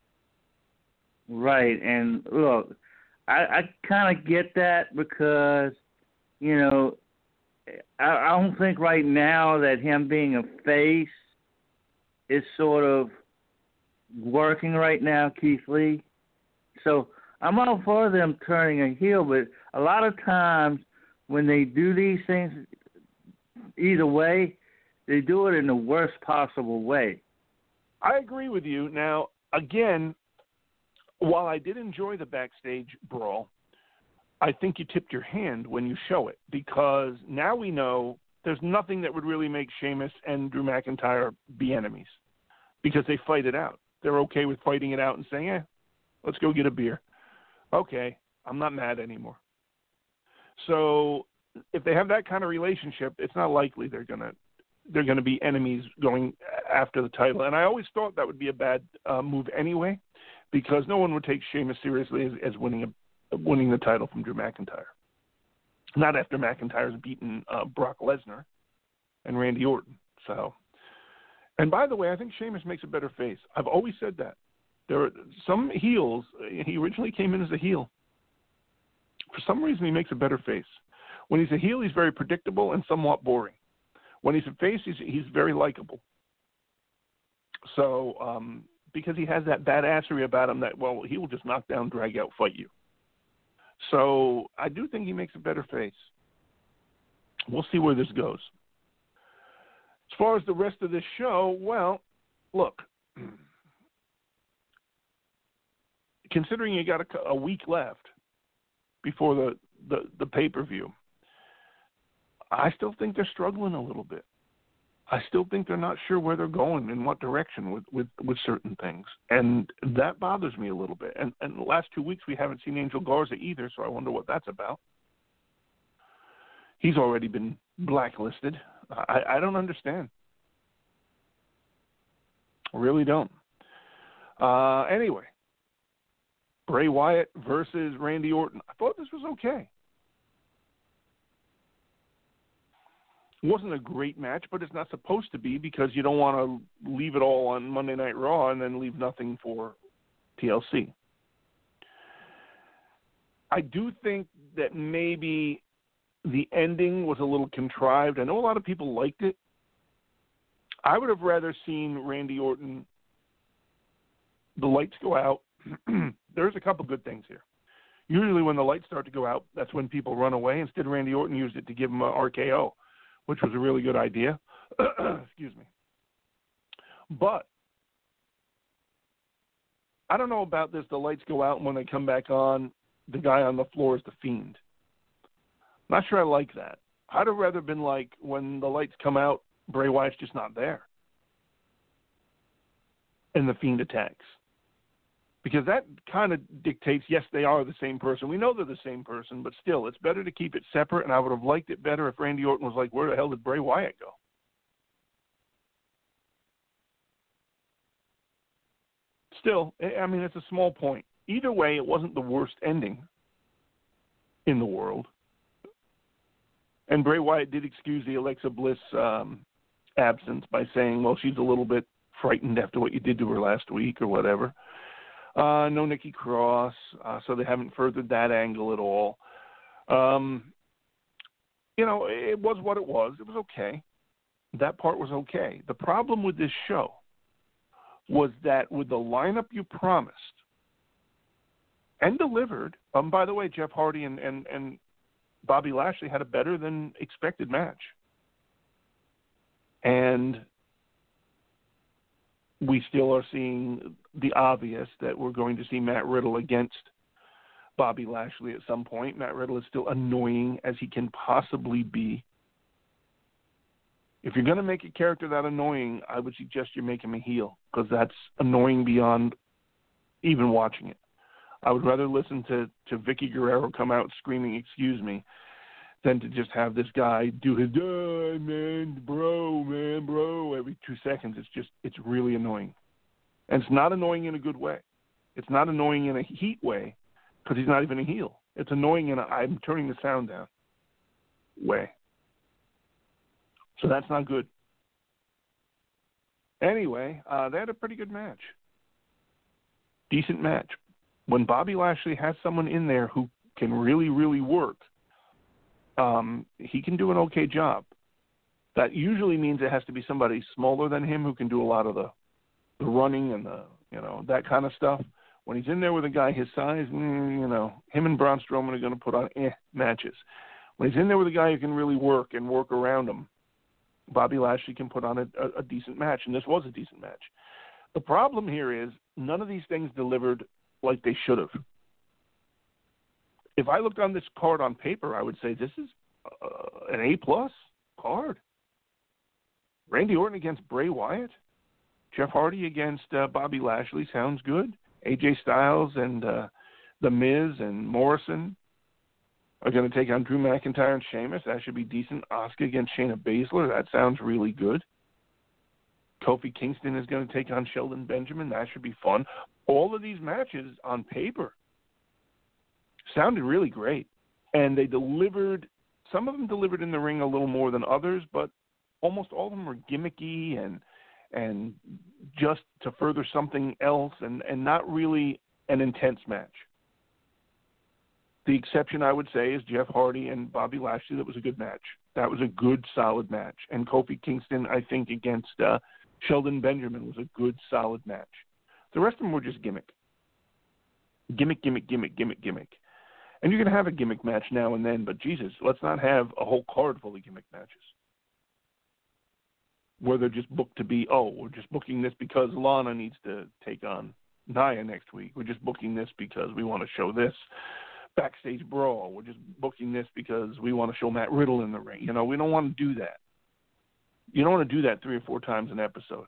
Right, and look, I, I kind of get that because, you know, I, I don't think right now that him being a face is sort of working right now, Keith Lee. So I'm all for them turning a heel, but a lot of times when they do these things, either way, they do it in the worst possible way. I agree with you. Now, again, while I did enjoy the backstage brawl, I think you tipped your hand when you show it, because now we know there's nothing that would really make Sheamus and Drew McIntyre be enemies, because they fight it out. They're okay with fighting it out and saying, eh, let's go get a beer. Okay, I'm not mad anymore. So if they have that kind of relationship, it's not likely they're going to they're going to be enemies going after the title. And I always thought that would be a bad uh, move anyway, because no one would take Sheamus seriously as, as winning a, winning the title from Drew McIntyre. Not after McIntyre's beaten uh, Brock Lesnar and Randy Orton. So, and by the way, I think Sheamus makes a better face. I've always said that. There are some heels. He originally came in as a heel. For some reason, he makes a better face. When he's a heel, he's very predictable and somewhat boring. When he's a face, he's, he's very likable. So, um, because he has that badassery about him that, well, he will just knock down, drag out, fight you. So I do think he makes a better face. We'll see where this goes. As far as the rest of this show, well, look, considering you got a, a week left before the, the, the pay-per-view, I still think they're struggling a little bit. I still think they're not sure where they're going, in what direction with, with, with certain things. And that bothers me a little bit. And, and the last two weeks we haven't seen Angel Garza either, so I wonder what that's about. He's already been blacklisted. I, I don't understand. I really don't. Uh, anyway, Bray Wyatt versus Randy Orton. I thought this was okay. It wasn't a great match, but it's not supposed to be, because you don't want to leave it all on Monday Night Raw and then leave nothing for T L C. I do think that maybe the ending was a little contrived. I know a lot of people liked it. I would have rather seen Randy Orton, the lights go out. There's a couple good things here. Usually when the lights start to go out, that's when people run away. Instead, Randy Orton used it to give him a R K O, which was a really good idea. Excuse me. But I don't know about this. The lights go out, and when they come back on, the guy on the floor is the Fiend. I'm not sure I like that. I'd have rather been like when the lights come out, Bray Wyatt's just not there. And the Fiend attacks. Because that kind of dictates, yes, they are the same person. We know they're the same person, but still, it's better to keep it separate, and I would have liked it better if Randy Orton was like, where the hell did Bray Wyatt go? Still, I mean, it's a small point. Either way, it wasn't the worst ending in the world. And Bray Wyatt did excuse the Alexa Bliss um, absence by saying, well, she's a little bit frightened after what you did to her last week or whatever. Uh, no Nikki Cross, uh, so they haven't furthered that angle at all. Um, you know, it was what it was. It was okay. That part was okay. The problem with this show was that with the lineup you promised and delivered, um, by the way, Jeff Hardy and, and, and Bobby Lashley had a better than expected match. And we still are seeing the obvious that we're going to see Matt Riddle against Bobby Lashley at some point. Matt Riddle is still annoying as he can possibly be. If you're going to make a character that annoying, I would suggest you make him a heel, because that's annoying beyond even watching it. I would rather listen to, to Vicky Guerrero come out screaming, excuse me, than to just have this guy do his, oh, man, bro, man, bro, every two seconds. It's just, it's really annoying. And it's not annoying in a good way. It's not annoying in a heat way, because he's not even a heel. It's annoying in a, I'm turning the sound down way. So that's not good. Anyway, uh, they had a pretty good match. Decent match. When Bobby Lashley has someone in there who can really, really work, um, he can do an okay job. That usually means it has to be somebody smaller than him who can do a lot of the, the running and the, you know, that kind of stuff. When he's in there with a guy his size, mm, you know, him and Braun Strowman are going to put on eh matches. When he's in there with a guy who can really work and work around him, Bobby Lashley can put on a, a, a decent match, and this was a decent match. The problem here is none of these things delivered like they should have. If I looked on this card on paper, I would say this is uh, an A-plus card. Randy Orton against Bray Wyatt. Jeff Hardy against uh, Bobby Lashley sounds good. A J Styles and uh, The Miz and Morrison are going to take on Drew McIntyre and Sheamus. That should be decent. Asuka against Shayna Baszler. That sounds really good. Kofi Kingston is going to take on Shelton Benjamin. That should be fun. All of these matches on paper sounded really great. And they delivered, some of them delivered in the ring a little more than others, but almost all of them were gimmicky and and just to further something else and, and not really an intense match. The exception, I would say, is Jeff Hardy and Bobby Lashley. That was a good match. That was a good, solid match. And Kofi Kingston, I think, against uh, Shelton Benjamin was a good, solid match. The rest of them were just gimmick. Gimmick, gimmick, gimmick, gimmick, gimmick. And you're going to have a gimmick match now and then, but Jesus, let's not have a whole card full of gimmick matches where they're just booked to be, oh, we're just booking this because Lana needs to take on Nia next week. We're just booking this because we want to show this backstage brawl. We're just booking this because we want to show Matt Riddle in the ring. You know, we don't want to do that. You don't want to do that three or four times an episode.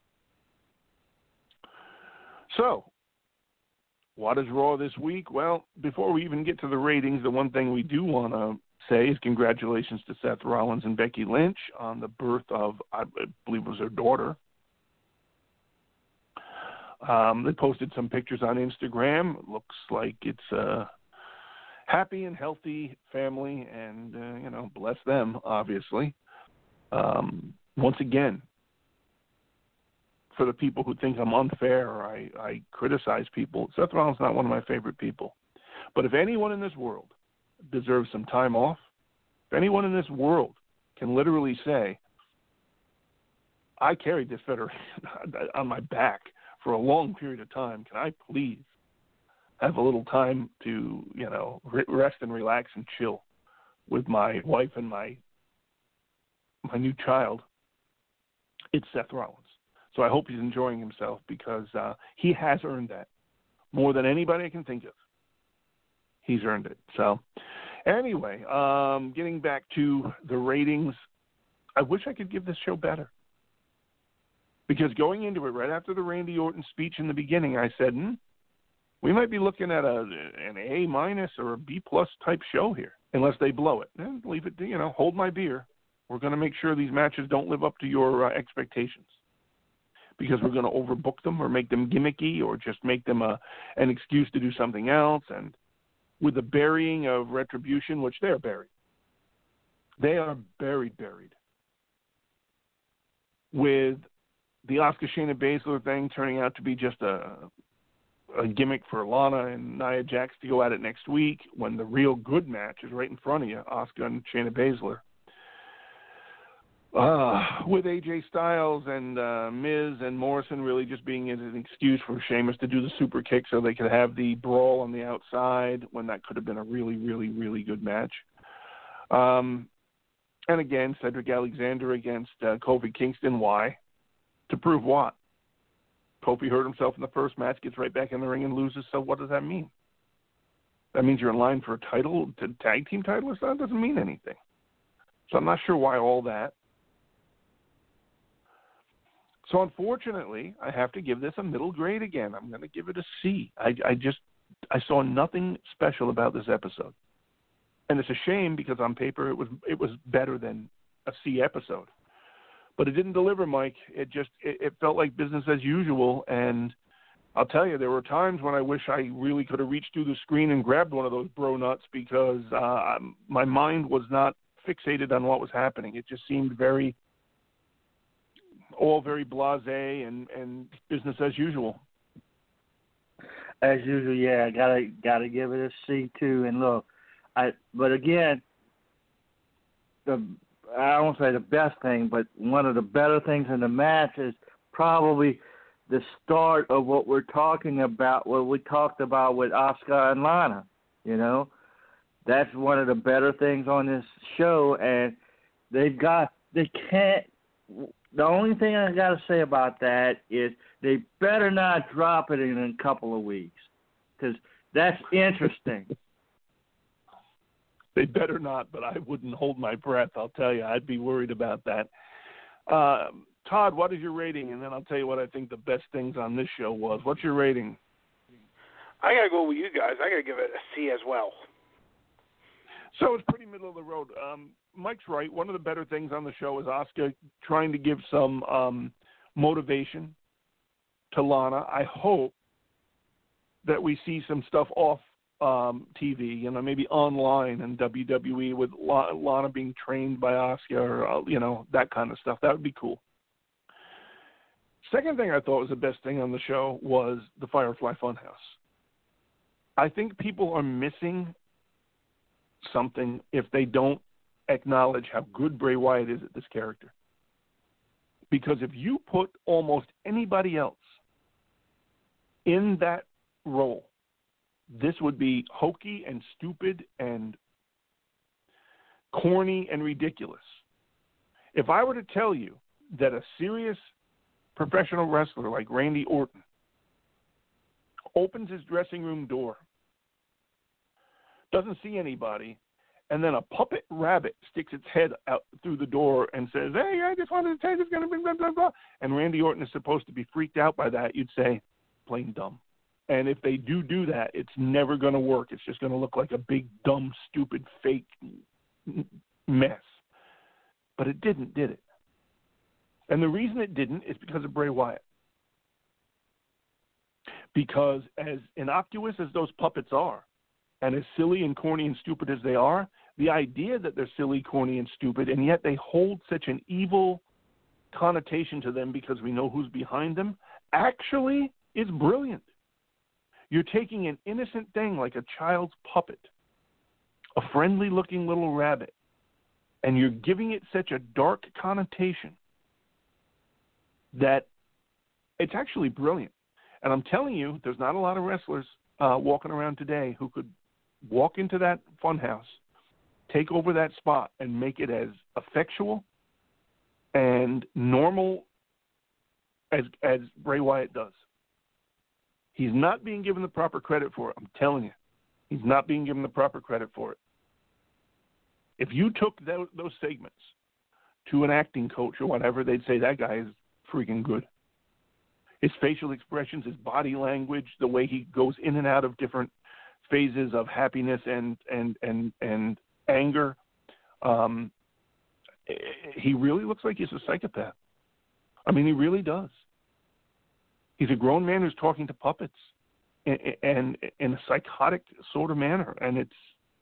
So, what is Raw this week? Well, before we even get to the ratings, the one thing we do want to say is congratulations to Seth Rollins and Becky Lynch on the birth of, I believe it was their daughter. Um, they posted some pictures on Instagram. It looks like it's a happy and healthy family, and, uh, you know, bless them, obviously. Um, once again, for the people who think I'm unfair or I, I criticize people, Seth Rollins is not one of my favorite people. But if anyone in this world deserves some time off, if anyone in this world can literally say, I carried this federation on my back for a long period of time, can I please have a little time to, you know, rest and relax and chill with my wife and my my new child, it's Seth Rollins. So I hope he's enjoying himself because uh, he has earned that. more than anybody I can think of. He's earned it. So, anyway, um, getting back to the ratings, I wish I could give this show better. Because going into it, right after the Randy Orton speech in the beginning, I said, hmm, we might be looking at a an A minus or a B plus type show here, unless they blow it. And leave it, to, you know, hold my beer. We're going to make sure these matches don't live up to your uh, expectations, because we're going to overbook them or make them gimmicky or just make them a an excuse to do something else. And with the burying of Retribution, which they're buried, they are buried, buried. With the Asuka Shayna Baszler thing turning out to be just a a gimmick for Lana and Nia Jax to go at it next week, when the real good match is right in front of you, Asuka and Shayna Baszler. Uh, with A J Styles and uh, Miz and Morrison really just being an excuse for Sheamus to do the super kick so they could have the brawl on the outside, when that could have been a really, really, really good match. Um, and again, Cedric Alexander against uh, Kofi Kingston. Why? To prove what? Kofi hurt himself in the first match, gets right back in the ring and loses, so what does that mean? That means you're in line for a title, to tag team title or something? That doesn't mean anything. So I'm not sure why all that. So unfortunately, I have to give this a middle grade again. I'm going to give it a C. I, I just, I saw nothing special about this episode. And it's a shame, because on paper it was it was better than a C episode. But it didn't deliver, Mike. It just it, it felt like business as usual. And I'll tell you, there were times when I wish I really could have reached through the screen and grabbed one of those bro nuts, because uh, my mind was not fixated on what was happening. It just seemed very, all very blasé and, and business as usual. As usual, yeah. I gotta gotta give it a C too. And look, I but again, the. I won't say the best thing, but one of the better things in the match is probably the start of what we're talking about, what we talked about with Asuka and Lana. You know, that's one of the better things on this show, and they've got, they can't, the only thing I got to say about that is they better not drop it in a couple of weeks, because that's interesting. They better not, but I wouldn't hold my breath. I'll tell you, I'd be worried about that. Uh, Todd, what is your rating? And then I'll tell you what I think the best things on this show was. What's your rating? I got to go with you guys. I got to give it a C as well. So it's pretty middle of the road. Um, Mike's right. One of the better things on the show is Asuka trying to give some um, motivation to Lana. I hope that we see some stuff off Um, T V, you know, maybe online and W W E with Lana being trained by Asuka, or, uh, you know, that kind of stuff. That would be cool. Second thing I thought was the best thing on the show was the Firefly Funhouse. I think people are missing something if they don't acknowledge how good Bray Wyatt is at this character. Because if you put almost anybody else in that role, this would be hokey and stupid and corny and ridiculous. If I were to tell you that a serious professional wrestler like Randy Orton opens his dressing room door, doesn't see anybody, and then a puppet rabbit sticks its head out through the door and says, "Hey, I just wanted to tell you it's going to be blah, blah, blah," and Randy Orton is supposed to be freaked out by that, you'd say, plain dumb. And if they do do that, it's never going to work. It's just going to look like a big, dumb, stupid, fake mess. But it didn't, did it? And the reason it didn't is because of Bray Wyatt. Because as innocuous as those puppets are, and as silly and corny and stupid as they are, the idea that they're silly, corny, and stupid, and yet they hold such an evil connotation to them because we know who's behind them, actually is brilliant. You're taking an innocent thing like a child's puppet, a friendly-looking little rabbit, and you're giving it such a dark connotation that it's actually brilliant. And I'm telling you, there's not a lot of wrestlers uh, walking around today who could walk into that funhouse, take over that spot, and make it as effectual and normal as as Bray Wyatt does. He's not being given the proper credit for it. I'm telling you. He's not being given the proper credit for it. If you took those, those segments to an acting coach or whatever, they'd say that guy is freaking good. His facial expressions, his body language, the way he goes in and out of different phases of happiness and and and, and anger, um, he really looks like he's a psychopath. I mean, he really does. He's a grown man who's talking to puppets and, and in a psychotic sort of manner. And it's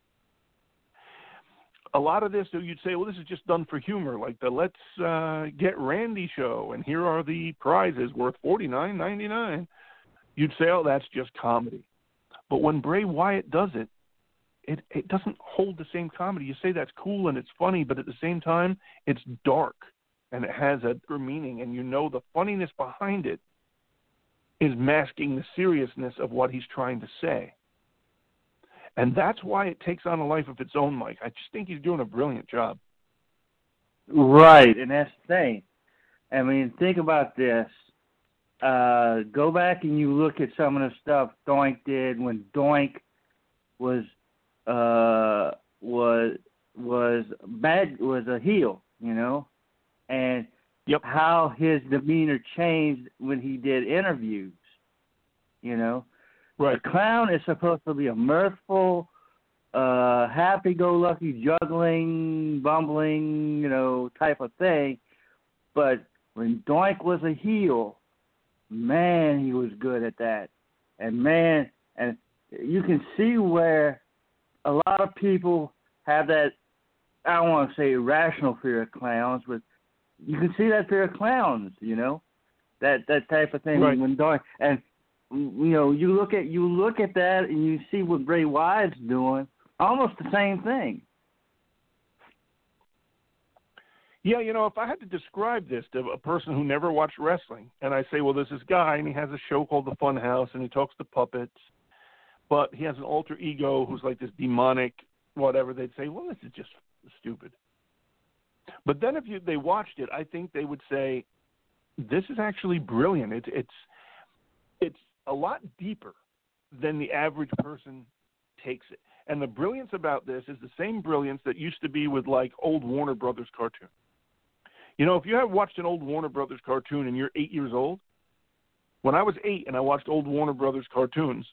a lot of this, you'd say, well, this is just done for humor, like the Let's uh, Get Randy show, and here are the prizes worth forty-nine ninety-nine. You'd say, oh, that's just comedy. But when Bray Wyatt does it, it, it doesn't hold the same comedy. You say that's cool and it's funny, but at the same time, it's dark and it has a deeper meaning, and you know the funniness behind it is masking the seriousness of what he's trying to say. And that's why it takes on a life of its own, Mike. I just think he's doing a brilliant job. Right, and that's the thing. I mean, think about this. Uh, go back and you look at some of the stuff Doink did when Doink was uh, was was bad, was a heel, you know, and yep. how his demeanor changed when he did interviews, you know. Right. A clown is supposed to be a mirthful, uh, happy-go-lucky, juggling, bumbling, you know, type of thing. But when Doink was a heel, man, he was good at that. And man, and you can see where a lot of people have that, I don't want to say irrational fear of clowns, but you can see that fear of clowns, you know, that that type of thing. Right. When Doink, and you know, you look at you look at that and you see what Bray Wyatt's doing, almost the same thing. Yeah, you know, if I had to describe this to a person who never watched wrestling, and I say, well, there's this guy, and he has a show called The Fun House, and he talks to puppets, but he has an alter ego who's like this demonic whatever, they'd say, well, this is just stupid. But then if you they watched it, I think they would say, this is actually brilliant. It's it's it's a lot deeper than the average person takes it. And the brilliance about this is the same brilliance that used to be with, like, old Warner Brothers cartoon. You know, if you have watched an old Warner Brothers cartoon and you're eight years old, when I was eight and I watched old Warner Brothers cartoons,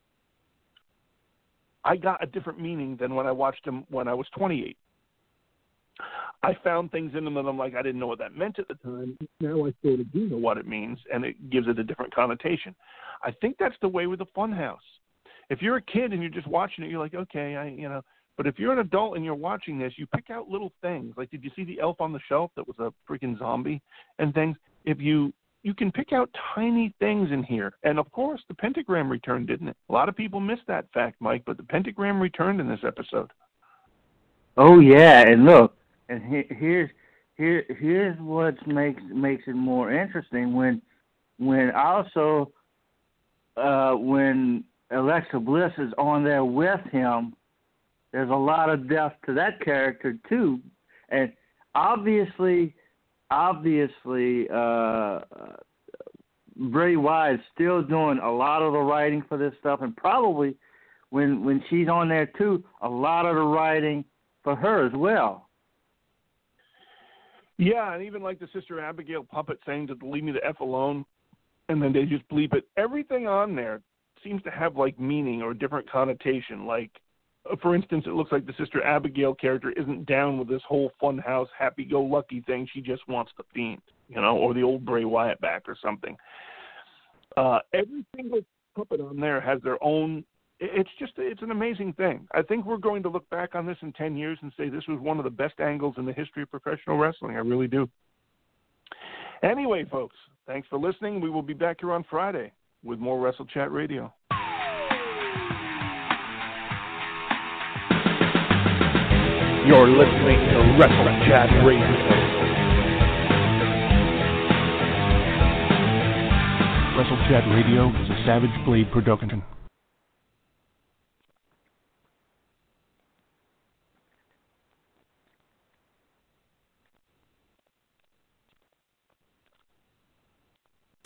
I got a different meaning than when I watched them when I was twenty-eight. I found things in them that I'm like, I didn't know what that meant at the time. Now I sort of do know what it means, and it gives it a different connotation. I think that's the way with the Funhouse. If you're a kid and you're just watching it, you're like, okay, I, you know. But if you're an adult and you're watching this, you pick out little things. Like, did you see the elf on the shelf that was a freaking zombie and things? If you you can pick out tiny things in here. And, of course, the pentagram returned, didn't it? A lot of people missed that fact, Mike, but the pentagram returned in this episode. Oh, yeah, and look. And he, here's here here's what makes makes it more interesting when when also uh, when Alexa Bliss is on there with him. There's a lot of depth to that character too, and obviously, obviously, uh, Bray Wyatt's still doing a lot of the writing for this stuff, and probably when when she's on there too, a lot of the writing for her as well. Yeah, and even like the Sister Abigail puppet saying to leave me the F alone, and then they just bleep it. Everything on there seems to have, like, meaning or different connotation. Like, for instance, it looks like the Sister Abigail character isn't down with this whole Funhouse happy-go-lucky thing. She just wants the Fiend, you know, or the old Bray Wyatt back or something. Uh, every single puppet on there has their own. It's just, it's an amazing thing. I think we're going to look back on this in ten years and say this was one of the best angles in the history of professional wrestling. I really do. Anyway, folks, thanks for listening. We will be back here on Friday with more Wrestle Chat Radio. You're listening to Wrestle Chat Radio. Wrestle Chat Radio is a Savage Blade production.